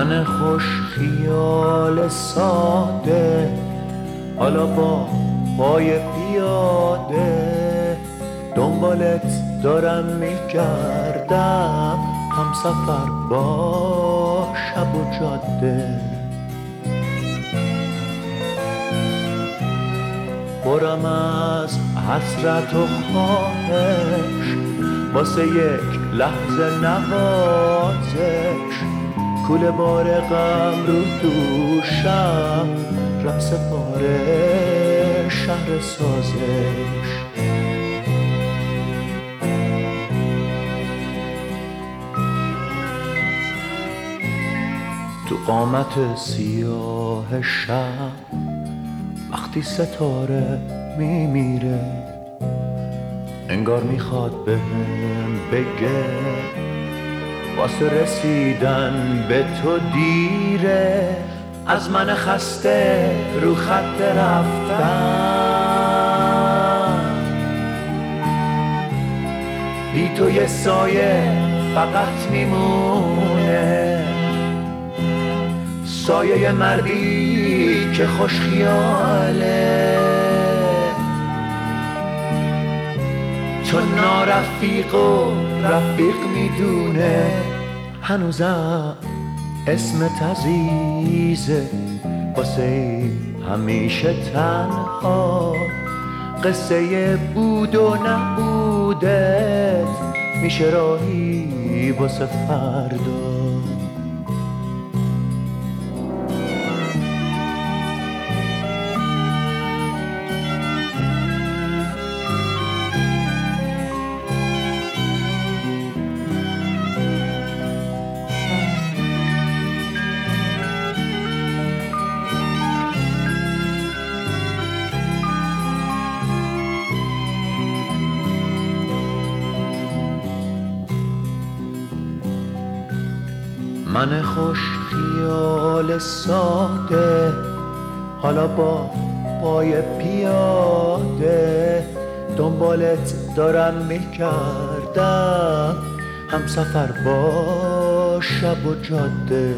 من خوش خیال ساده، حالا با پای پیاده دنبالت دارم میگردم، هم سفر با شب و جاده. پرم از حسرت و خواهش، واسه یک لحظه نوازش، کوله بار غم رو دوشم، رقص پاره شهر سازش. تو قامت سیاه شب وقتی ستاره میمیره، انگار میخواد بهم بگه واسه رسیدن به تو دیره. از من خسته رو خط رفتن، بی تو یه سایه فقط میمونه، سایه مردی که خوش خیاله. تو نارفیق و رفیق میدونه، هنوزم اسمت عزیزه، واسه همیشه تنها. قصه بود و نبودت میشه راهی واسه فردا. من خوش خیال ساده، حالا با پای پیاده دنبالت دارم میگردم، هم سفر با شب و جاده.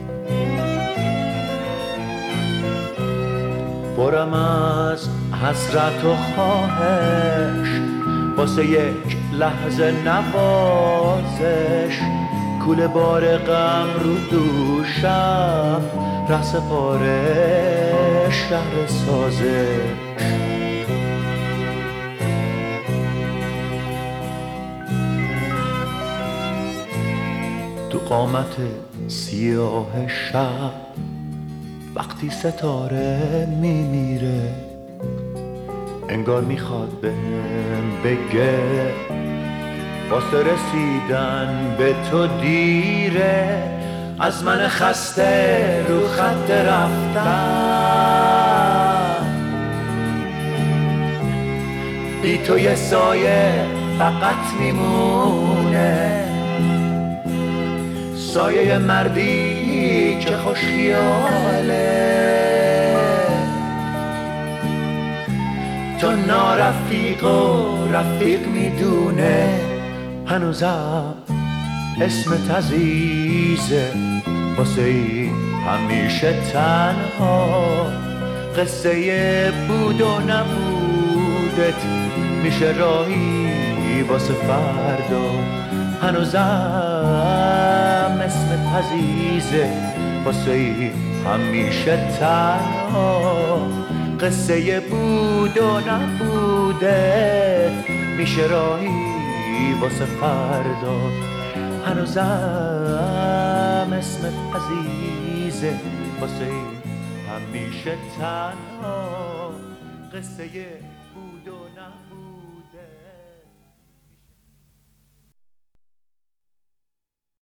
پرم از حسرت و خواهش، واسه یک لحظه نوازش، کوله بار غم رو دوشم، رقص پاره شهر سازش. تو قامت سیاه شب وقتی ستاره میمیره، انگار میخواد بهم بگه واسه رسیدن به تو دیره. از من خسته رو خط رفتن، بی تو یه سایه فقط میمونه، سایه مردی که خوش خیاله. تو نارفیق و رفیق میدونه، هنوزم اسمت عزیزه، واسه همیشه تنها. قصه بود و نبودت میشه راهی واسه فردا. هنوزم اسمت عزیزه، واسه همیشه تنها. قصه بود و نبودت میشه راهی واسه فردا. هنوزم اسمت عزیزه، واسه همیشه تنها. قصه